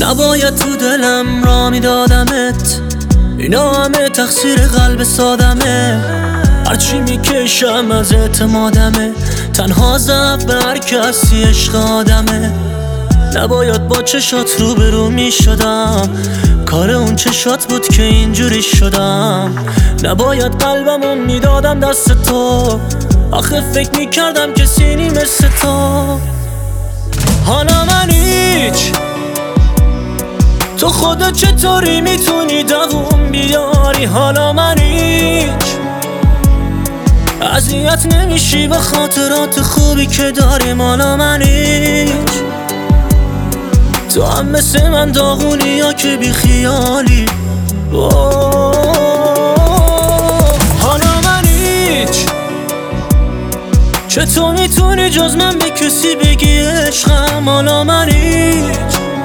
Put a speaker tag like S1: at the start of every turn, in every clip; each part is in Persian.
S1: نباید تو دلم را میدادمت، اینا همه تقصیر قلب سادمه. هرچی میکشم از اعتمادمه، تنها ضعف به هر کسی عشق آدمه. نباید با چشات روبرو میشدم، کار اون چشات بود که اینجوری شدم. نباید قلبمو میدادم دست تو، آخه فکر میکردم کسی نی مثل تو. حالا من هیچ، تو خودت چطوری میتونی دووم بیاری؟ حالا من هیچ، اذیت نمیشی به خاطرات خوبی که داریم؟ حالا من هیچ، تو هم مثل من داغونی یا که بی خیالی؟ حالا من هیچ، چطور میتونی جز من به کسی بگی عشقم؟ حالا من هیچ،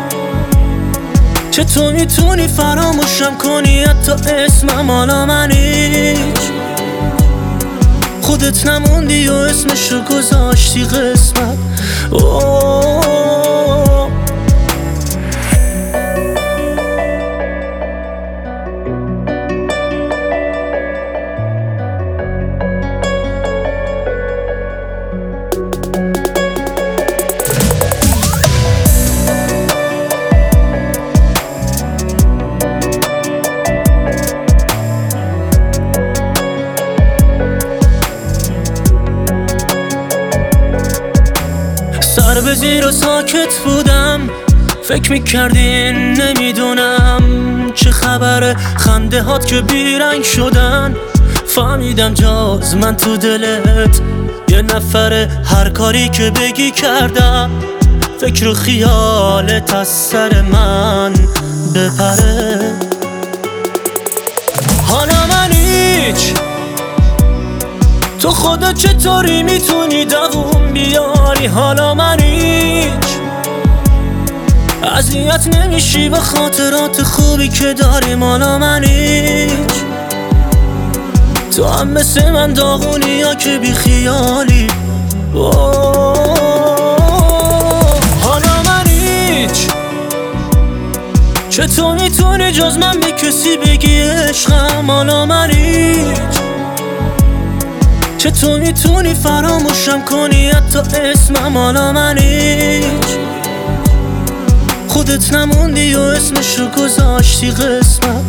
S1: چطور میتونی فراموشم کنی حتی اسمم؟ حالا من هیچ، خودت نموندی و اسمشو گذاشتی قسمت. سر به زیر و ساکت بودم، فکر میکردین نمیدونم چه خبره. خنده هات که بیرنگ شدن، فهمیدم جاز من تو دلت یه نفره. هر کاری که بگی کردم، فکر و خیالت از سر من بپره. حالا من هیچ، تو خودت چطوری میتونی دووم بیاری؟ حالا من هیچ، اذیت نمیشی به خاطرات خوبی که داریم؟ حالا من هیچ، تو هم مثل من داغونی یا که بی خیالی؟ حالا من هیچ، چطور میتونی جز من به کسی بگی عشقم؟ حالا من هیچ، چطور میتونی فراموشم کنی حتی اسمم؟ حالا من هیچ، خودت نموندی و اسمشو گذاشتی قسمت.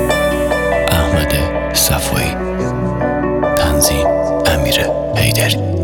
S2: احمد صفایی، تنظیم امیر حیدری.